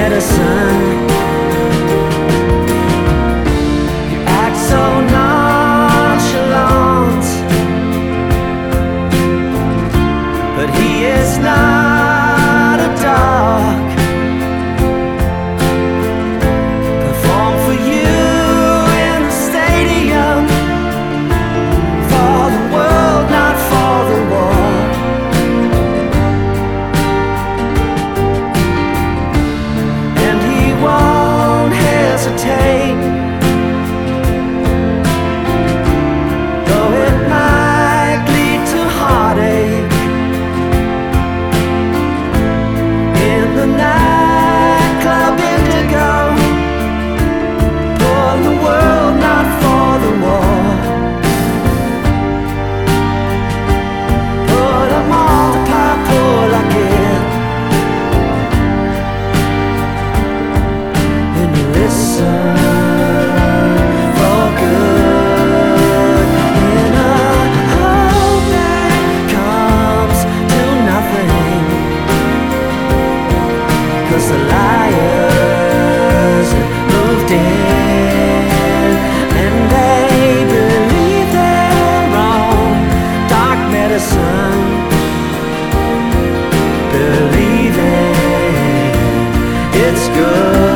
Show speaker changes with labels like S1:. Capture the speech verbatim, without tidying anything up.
S1: medicine. You act so nonchalant, but he is not a dog. Perform for you in the stadium, for the world, not for the war. And he won't hesitate, though it might lead to heartache. In the nightclub Indigo, for the world, not for the war. Put 'em on the purple again, and you listen for good in a hope that comes to nothing. 'Cause the liars moved in, and they believe their own dark medicine, believing it's good.